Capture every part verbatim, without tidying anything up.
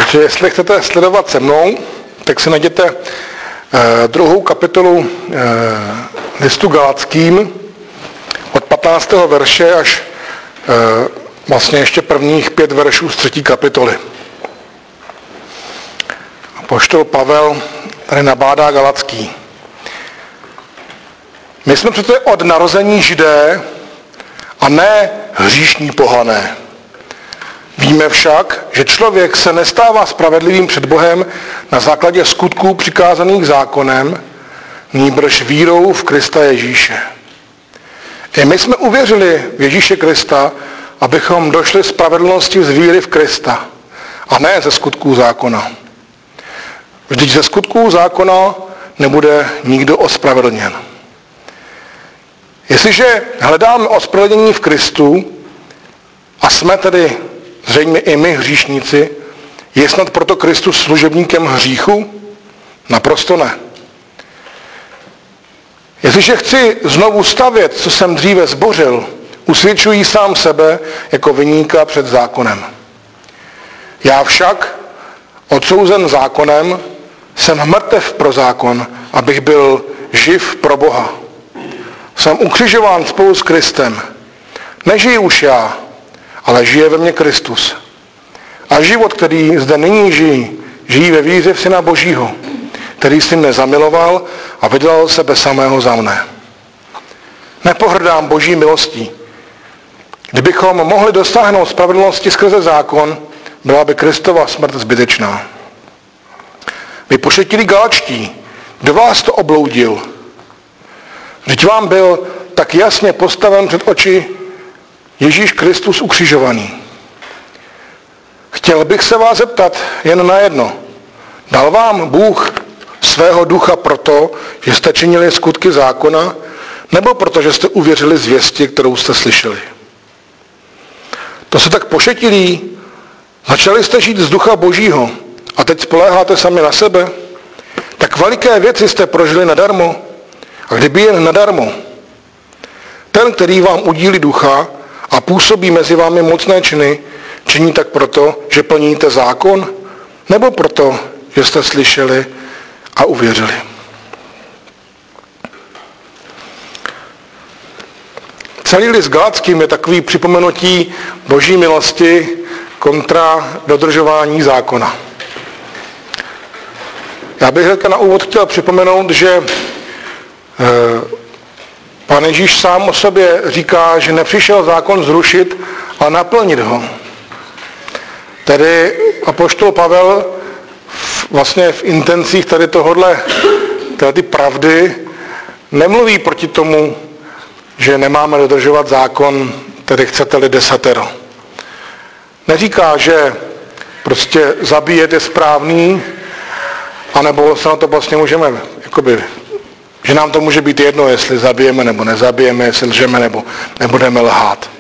Takže jestli chcete sledovat se mnou, tak si najděte eh, druhou kapitolu eh, listu Galackým od patnáctého verše až eh, vlastně ještě prvních pět veršů z třetí kapitoly. Apoštol Pavel tady nabádá Galacký. My jsme přece od narození Židé a ne hříšní pohané. Víme však, že člověk se nestává spravedlivým před Bohem na základě skutků přikázaných zákonem, nýbrž vírou v Krista Ježíše. I my jsme uvěřili v Ježíše Krista, abychom došli spravedlnosti z víry v Krista a ne ze skutků zákona. Vždyť ze skutků zákona nebude nikdo ospravedlněn. Jestliže hledáme ospravedlnění v Kristu a jsme tedy zřejmě i my hříšníci, je snad proto Kristus služebníkem hříchu? Naprosto ne. Jestliže chci znovu stavět, co jsem dříve zbořil, usvědčuji sám sebe jako viníka před zákonem. Já však, odsouzen zákonem, jsem mrtev pro zákon, abych byl živ pro Boha. Jsem ukřižován spolu s Kristem. Nežiji už já, ale žije ve mně Kristus. A život, který zde nyní žijí, žijí ve víře v Syna Božího, který si mne zamiloval a vydal sebe samého za mne. Nepohrdám Boží milostí. Kdybychom mohli dosáhnout spravedlnosti skrze zákon, byla by Kristova smrt zbytečná. Vy pošetilí Galačtí, kdo vás to obloudil? Vždyť vám byl tak jasně postaven před oči Ježíš Kristus ukřižovaný. Chtěl bych se vás zeptat jen na jedno. Dal vám Bůh svého ducha proto, že jste činili skutky zákona, nebo proto, že jste uvěřili zvěsti, kterou jste slyšeli? To se tak pošetilí. Začali jste žít z ducha Božího a teď spoléháte sami na sebe? Tak veliké věci jste prožili nadarmo. A kdyby jen nadarmo, ten, který vám udílí ducha a působí mezi vámi mocné činy, činí tak proto, že plníte zákon, nebo proto, že jste slyšeli a uvěřili. Celý list Galackým je takový připomenutí Boží milosti kontra dodržování zákona. Já bych hned na úvod chtěl připomenout, že Pán Ježíš sám o sobě říká, že nepřišel zákon zrušit, ale naplnit ho. Tedy apoštol Pavel vlastně v intencích tady tohodle, tady pravdy nemluví proti tomu, že nemáme dodržovat zákon, tedy chcete-li desatero. Neříká, že prostě zabíjet je správný, anebo se na to vlastně můžeme jakoby že nám to může být jedno, jestli zabijeme nebo nezabijeme, jestli lžeme nebo nebudeme lhát.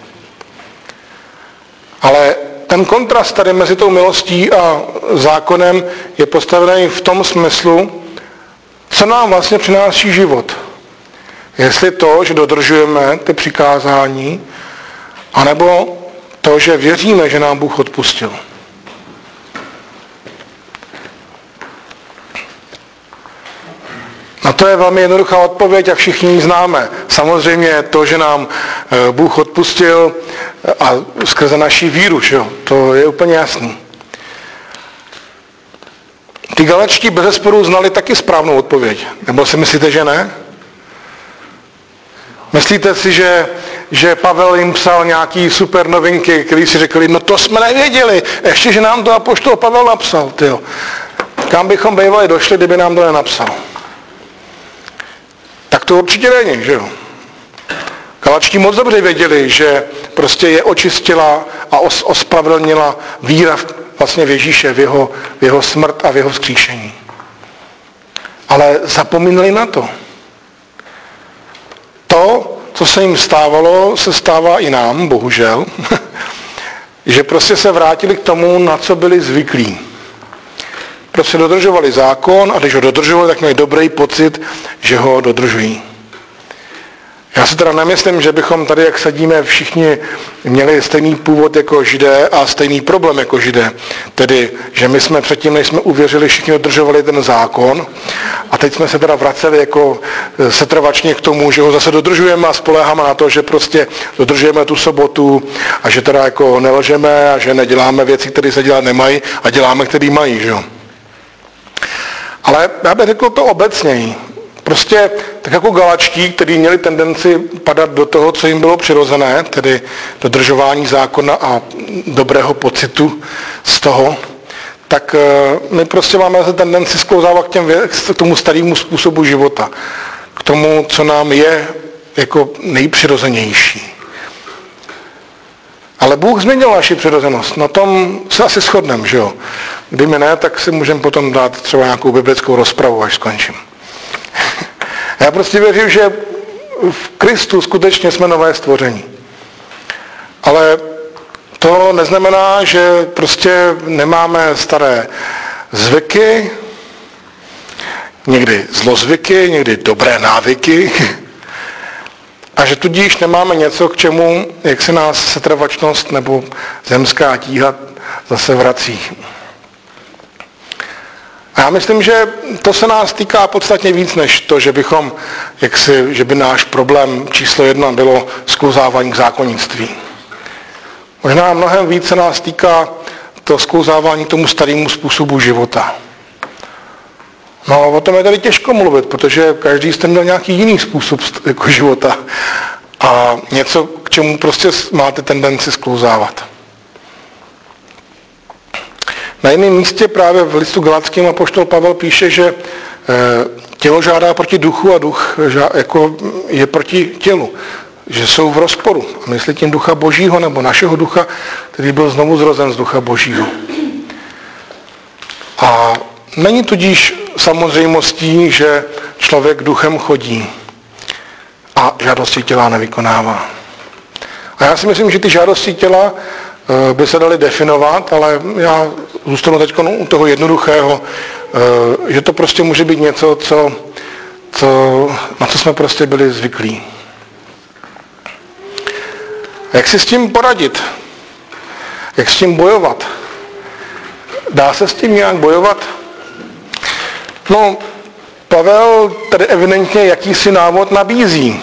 Ale ten kontrast tady mezi tou milostí a zákonem je postavený v tom smyslu, co nám vlastně přináší život. Jestli to, že dodržujeme ty přikázání, anebo to, že věříme, že nám Bůh odpustil. A to je velmi jednoduchá odpověď a všichni ji známe. Samozřejmě to, že nám Bůh odpustil a skrze naši víru, že jo, to je úplně jasný. Ty Galačtí bezesporu znali taky správnou odpověď. Nebo si myslíte, že ne? Myslíte si, že, že Pavel jim psal nějaký super novinky, který si řekli, no to jsme nevěděli, ještě, že nám to apoštol Pavel napsal, tyjo. Kam bychom bývali došli, kdyby nám to nenapsal? Tak to určitě není, že jo. Galačtí moc dobře věděli, že prostě je očistila a os, ospravedlnila víra v, vlastně v Ježíše, v jeho, v jeho smrt a v jeho vzkříšení. Ale zapomínali na to. To, co se jim stávalo, se stává i nám, bohužel, že prostě se vrátili k tomu, na co byli zvyklí. Prostě dodržovali zákon a když ho dodržovali, tak měli dobrý pocit, že ho dodržují. Já si teda nemyslím, že bychom tady, jak sedíme, všichni měli stejný původ jako Židé a stejný problém jako Židé. Tedy, že my jsme předtím, než jsme uvěřili, všichni dodržovali ten zákon a teď jsme se teda vraceli jako setrvačně k tomu, že ho zase dodržujeme a spoléháme na to, že prostě dodržujeme tu sobotu a že teda jako nelžeme a že neděláme věci, které se dělat nemají a děláme, které mají, že jo. Ale já bych řekl to obecněji. Prostě tak jako Galačtí, kteří měli tendenci padat do toho, co jim bylo přirozené, tedy dodržování zákona a dobrého pocitu z toho, tak my prostě máme tendenci sklouzávat k, těm, k tomu starému způsobu života, k tomu, co nám je jako nejpřirozenější. Ale Bůh změnil naši přirozenost, na tom se asi shodneme, že jo. Kdyby ne, tak si můžeme potom dát třeba nějakou biblickou rozpravu, až skončím. Já prostě věřím, že v Kristu skutečně jsme nové stvoření. Ale to neznamená, že prostě nemáme staré zvyky, někdy zlozvyky, někdy dobré návyky a že tudíž nemáme něco, k čemu, jak se nás setrvačnost nebo zemská tíha zase vrací. A já myslím, že to se nás týká podstatně víc, než to, že bychom, jak si, že by náš problém číslo jedna bylo sklouzávání k zákonnictví. Možná mnohem víc se nás týká to sklouzávání k tomu starému způsobu života. No a o tom je tady těžko mluvit, protože každý jste měl nějaký jiný způsob jako života a něco, k čemu prostě máte tendenci sklouzávat. Na jiném místě právě v listu Galackým apoštol Pavel píše, že tělo žádá proti duchu a duch jako je proti tělu, že jsou v rozporu. A myslí tím ducha Božího nebo našeho ducha, který byl znovu zrozen z ducha Božího. A není tudíž samozřejmostí, že člověk duchem chodí a žádosti těla nevykonává. A já si myslím, že ty žádosti těla by se daly definovat, ale já zůstanu teď u toho jednoduchého, že to prostě může být něco, co, co, na co jsme prostě byli zvyklí. Jak si s tím poradit? Jak s tím bojovat? Dá se s tím nějak bojovat? No, Pavel tady evidentně jakýsi návod nabízí.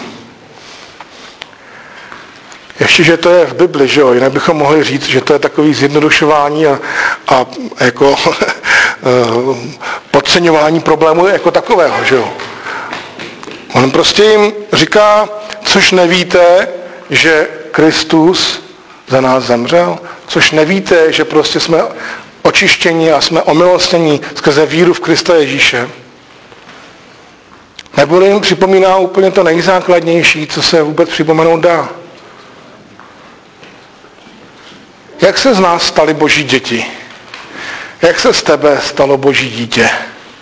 Ještě, že to je v Bibli, že jo? Jinak bychom mohli říct, že to je takový zjednodušování a, a jako podceňování problému jako takového, že jo? On prostě jim říká, což nevíte, že Kristus za nás zemřel, což nevíte, že prostě jsme očištěni a jsme omilostněni skrze víru v Krista Ježíše. Nebo jim připomíná úplně to nejzákladnější, co se vůbec připomenout dá. Jak se z nás stali Boží děti? Jak se z tebe stalo Boží dítě?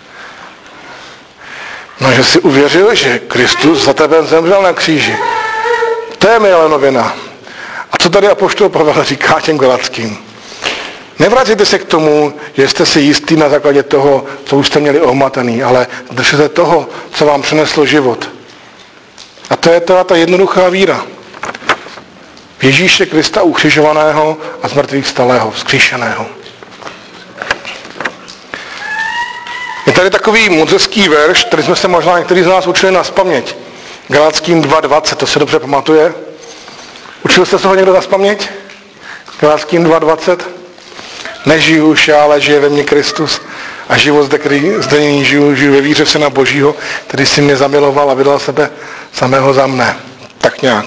No, že jsi uvěřil, že Kristus za tebe zemřel na kříži. To je milá novina. A co tady apoštol Pavel říká těm Galackým? Nevracejte se k tomu, že jste si jistý na základě toho, co už jste měli ohmataný, ale držte toho, co vám přineslo život. A to je teda ta jednoduchá víra. V Ježíše Krista ukřižovaného a z mrtvých vstalého, vzkříšeného. Je tady takový moc hezký verš, který jsme se možná někteří z nás učili nazpaměť. Galackým dva dvacet, to se dobře pamatuje. Učil jste se ho někdo nazpaměť? Galackým dva dvacet. Nežiju už já, ale žije ve mně Kristus. A život zde, který zde nyní žiju, žiju ve víře Syna Božího, který si mě zamiloval a vydal sebe samého za mne. Tak nějak.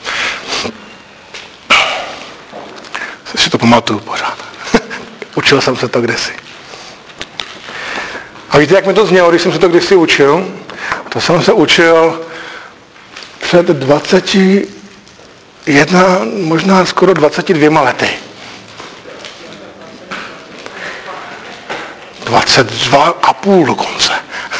Si to pamatuju pořád. Učil jsem se to kdysi. A víte, jak mi to znělo, když jsem se to kdysi učil? To jsem se učil před dvaceti jedna, možná skoro dvaceti dvěma lety. dvacet dva a půl dokonce.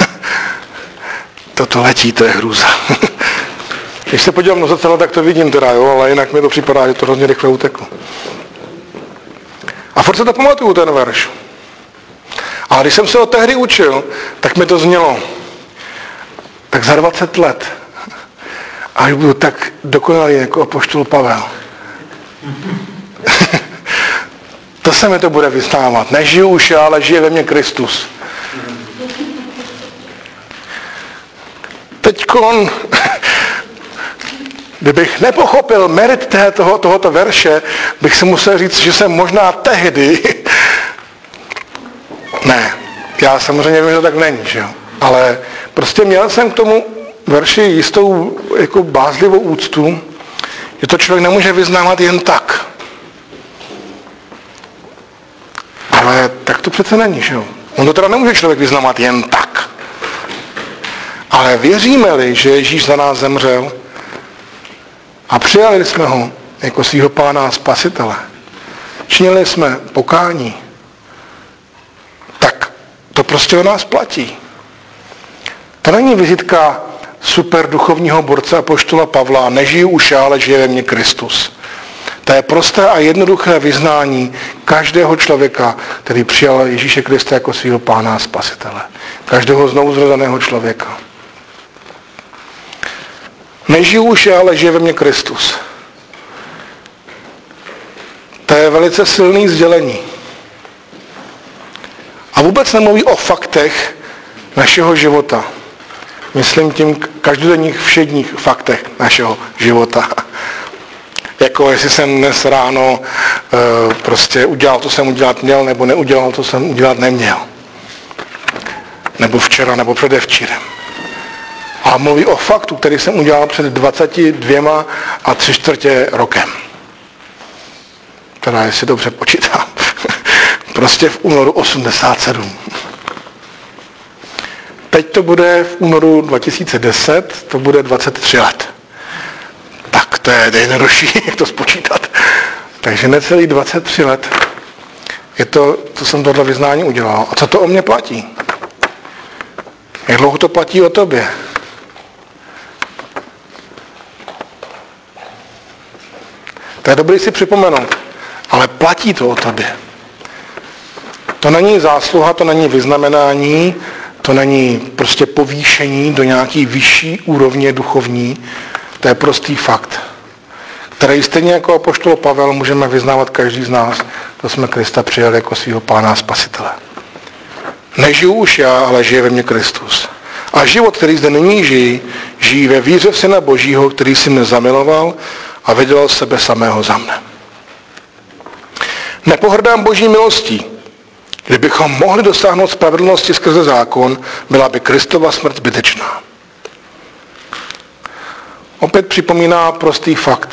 Toto letí, to je hrůza. Když se podívám na zrcadlo, tak to vidím teda, jo, ale jinak mi to připadá, že to hrozně rychle uteklo. A furt se to pamatuju, ten verš. A když jsem se ho tehdy učil, tak mi to znělo. Tak za dvacet let. až budu tak dokonalý jako apoštol Pavel. To se mi to bude vyznávat. Nežiju už já, ale žije ve mně Kristus. Teďkon, kdybych nepochopil merit toho, tohoto verše, bych si musel říct, že jsem možná tehdy... Ne, já samozřejmě vím, že to tak není, že jo? Ale prostě měl jsem k tomu verši jistou jako bázlivou úctu, že to člověk nemůže vyznávat jen tak. Ale tak to přece není, že jo? On to teda nemůže člověk vyznávat jen tak. Ale věříme-li, že Ježíš za nás zemřel a přijali jsme ho jako svýho pána a spasitele, činili jsme pokání, tak to prostě o nás platí. To není vizitka super duchovního borce apoštola Pavla, nežiju už já, ale žije ve mně Kristus. To je prosté a jednoduché vyznání každého člověka, který přijal Ježíše Krista jako svého pána a spasitele. Každého znovuzrozeného člověka. Nežiju už já, ale žije ve mně Kristus. To je velice silný sdělení. A vůbec nemluví o faktech našeho života. Myslím tím každodenních všedních faktech našeho života. Jako jestli jsem dnes ráno e, prostě udělal, co jsem udělat měl, nebo neudělal, co jsem udělat neměl. Nebo včera, nebo předevčírem. A mluví o faktu, který jsem udělal před dvaceti dvěma a tři čtvrtě rokem. Teda jestli dobře počítám. Prostě v únoru osmdesát sedm. Teď to bude v únoru dva tisíce deset, to bude dvacet tři let. Tak to je nejjednodušší, jak to spočítat. Takže necelý dvacet tři let je to, co jsem tohle vyznání udělal. A co to o mě platí? Jak dlouho to platí o tobě? To je dobré si připomenout, ale platí to o tobě. To není zásluha, to není vyznamenání, to není prostě povýšení do nějaký vyšší úrovně duchovní, to je prostý fakt, který stejně jako apoštol Pavel můžeme vyznávat každý z nás, kdo jsme Krista přijali jako svého pána a spasitele. Nežiju už já, ale žije ve mně Kristus. A život, který zde nyní žijí, žijí ve víře v Syna Božího, který si mne zamiloval a vydělal sebe samého za mne. Nepohrdám Boží milostí. Kdybychom mohli dosáhnout spravedlnosti skrze zákon, byla by Kristova smrt zbytečná. Opět připomíná prostý fakt,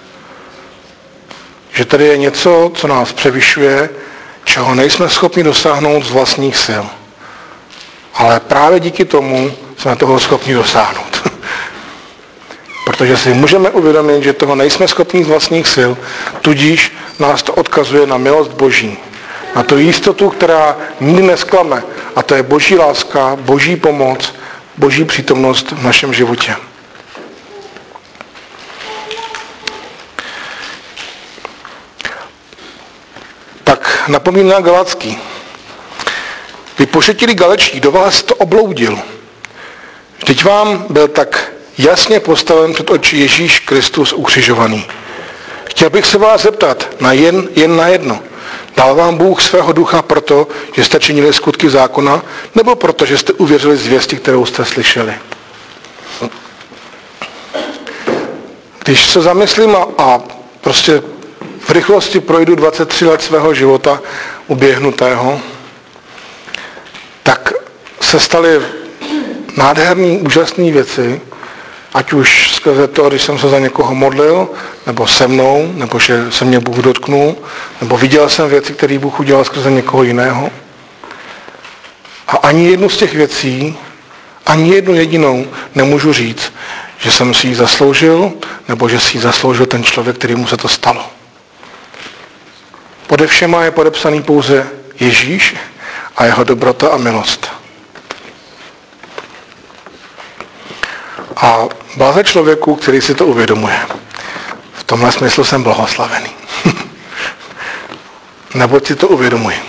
že tady je něco, co nás převyšuje, čeho nejsme schopni dosáhnout z vlastních sil. Ale právě díky tomu jsme toho schopni dosáhnout. Protože si můžeme uvědomit, že toho nejsme schopni z vlastních sil, tudíž nás to odkazuje na milost Boží. Na tu jistotu, která nikdy nesklame. A to je Boží láska, Boží pomoc, Boží přítomnost v našem životě. Tak napomíná Galacký. Vy pošetilí Galečtí, do vás to obloudil. Vždyť vám byl tak jasně postaven před oči Ježíš Kristus ukřižovaný. Chtěl bych se vás zeptat na jen, jen na jedno. Dal vám Bůh svého ducha proto, že jste činili skutky zákona, nebo proto, že jste uvěřili zvěsti, kterou jste slyšeli? Když se zamyslím a, a prostě v rychlosti projdu dvacet tři let svého života uběhnutého, tak se staly nádherné, úžasné věci, ať už skrze to, když jsem se za někoho modlil, nebo se mnou, nebo že se mě Bůh dotknul, nebo viděl jsem věci, které Bůh udělal skrze někoho jiného. A ani jednu z těch věcí, ani jednu jedinou nemůžu říct, že jsem si ji zasloužil, nebo že si ji zasloužil ten člověk, kterému se to stalo. Pode všema je podepsaný pouze Ježíš a jeho dobrota a milost. A bláze člověku, který si to uvědomuje. V tomhle smyslu jsem blahoslavený. Neboť si to uvědomuji.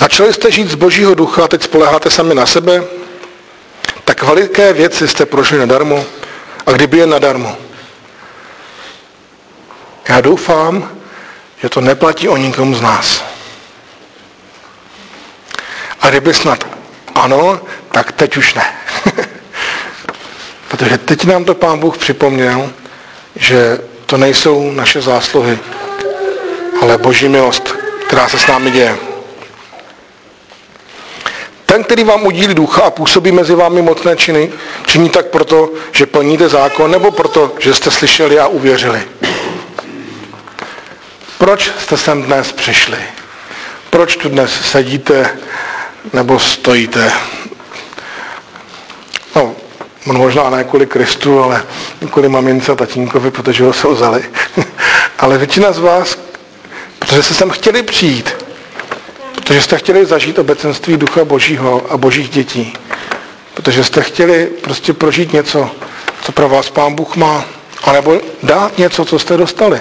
Začali jste žít z Božího ducha a teď spoléháte sami na sebe? Tak veliké věci jste prošli nadarmo a kdyby jen nadarmo. Já doufám, že to neplatí o nikomu z nás. A kdyby snad ano, tak teď už ne. Protože teď nám to Pán Bůh připomněl, že to nejsou naše zásluhy, ale Boží milost, která se s námi děje. Ten, který vám udílí ducha a působí mezi vámi mocné činy, činí tak proto, že plníte zákon, nebo proto, že jste slyšeli a uvěřili. Proč jste sem dnes přišli? Proč tu dnes sedíte nebo stojíte? No, možná ne kvůli Kristu, ale kvůli mamince a tatínkovi, protože ho se vzali. Ale většina z vás, protože jste sem chtěli přijít, protože jste chtěli zažít obecenství Ducha Božího a Božích dětí, protože jste chtěli prostě prožít něco, co pro vás Pán Bůh má, anebo dát něco, co jste dostali.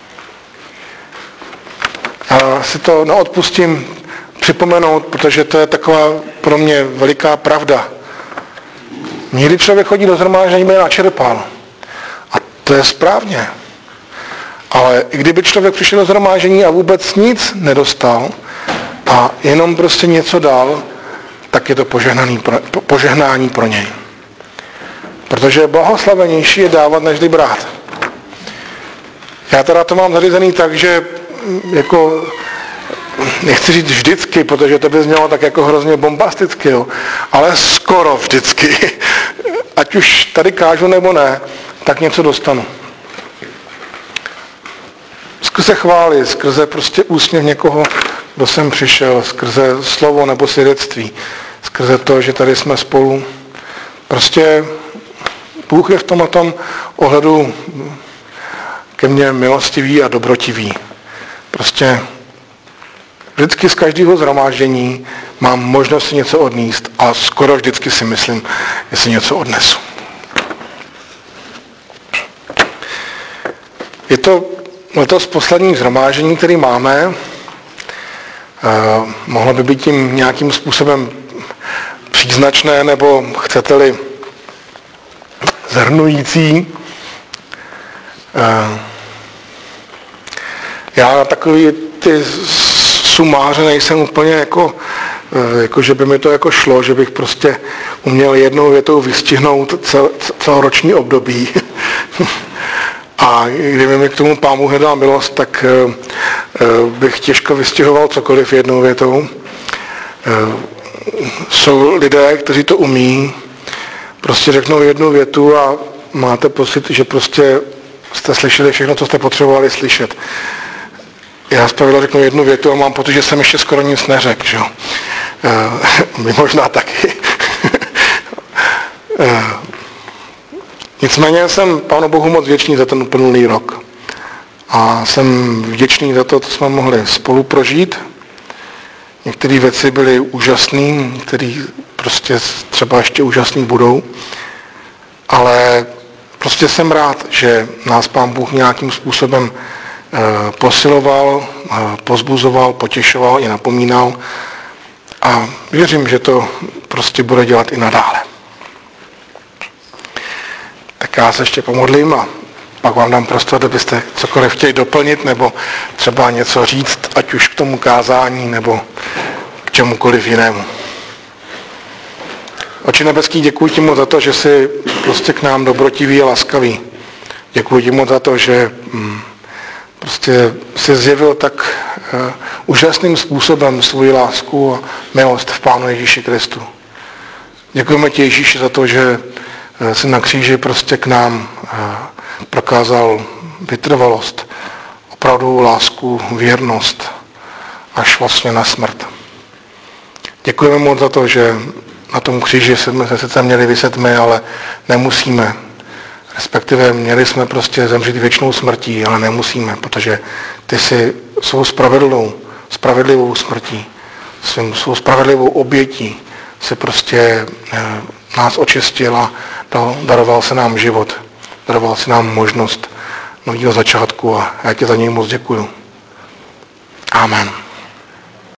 Já si to neodpustím připomenout, protože to je taková pro mě veliká pravda. Někdy člověk chodí do shromáždění, by načerpal. A to je správně. Ale i kdyby člověk přišel do shromáždění a vůbec nic nedostal a jenom prostě něco dal, tak je to požehnaný pro, požehnání pro něj. Protože blahoslavenější je dávat, než brát. Já teda to mám zařízený tak, že jako, nechci říct vždycky, protože to by znělo tak jako hrozně bombasticky, jo, ale skoro vždycky, ať už tady kážu nebo ne, tak něco dostanu. Skrze chvály, skrze prostě úsměv někoho, kdo sem přišel, skrze slovo nebo svědectví, skrze to, že tady jsme spolu. Prostě Bůh je v tomto ohledu ke mně milostivý a dobrotivý. Prostě vždycky z každého shromáždění mám možnost si něco odníst a skoro vždycky si myslím, že si něco odnesu. Je to letos poslední shromáždění, který máme. Eh, mohlo by být tím nějakým způsobem příznačné, nebo chcete-li zhrnující. Eh, já na takový ty sumáře nejsem úplně jako, jako, že by mi to jako šlo, že bych prostě uměl jednou větou vystihnout cel, celoroční období. A kdyby mi k tomu Pán Bůh nedal milost, tak bych těžko vystihoval cokoliv jednou větou. Jsou lidé, kteří to umí, prostě řeknou jednu větu a máte pocit, že prostě jste slyšeli všechno, co jste potřebovali slyšet. Já zpravidla řeknu jednu větu a mám pocit, že jsem ještě skoro nic neřekl, že jo. My možná taky. Nicméně jsem Pánu Bohu moc vděčný za ten uplynulý rok. A jsem vděčný za to, co jsme mohli spolu prožít. Některé věci byly úžasné, některé prostě třeba ještě úžasný budou. Ale prostě jsem rád, že nás Pán Bůh nějakým způsobem posiloval, pozbuzoval, potěšoval i napomínal a věřím, že to prostě bude dělat i nadále. Tak já se ještě pomodlím a pak vám dám prostor, kdybyste cokoliv chtěli doplnit nebo třeba něco říct, ať už k tomu kázání nebo k čemukoliv jinému. Oče nebeský, děkuji ti moc za to, že jsi prostě k nám dobrotivý a laskavý. Děkuji ti moc za to, že hm, prostě se zjevil tak uh, úžasným způsobem svou lásku a milost v Pánu Ježíši Kristu. Děkujeme ti, Ježíši, za to, že uh, jsi na kříži prostě k nám uh, prokázal vytrvalost, opravdu lásku, věrnost, až vlastně na smrt. Děkujeme moc za to, že na tom kříži jsme se sice měli vyset my, ale nemusíme. Respektive měli jsme prostě zemřít věčnou smrtí, ale nemusíme, protože ty jsi svou spravedlivou, spravedlivou smrtí, svým, svou spravedlivou obětí si prostě eh, nás očistil a dal, daroval se nám život, daroval se nám možnost nového začátku a já ti za něj moc děkuju. Amen.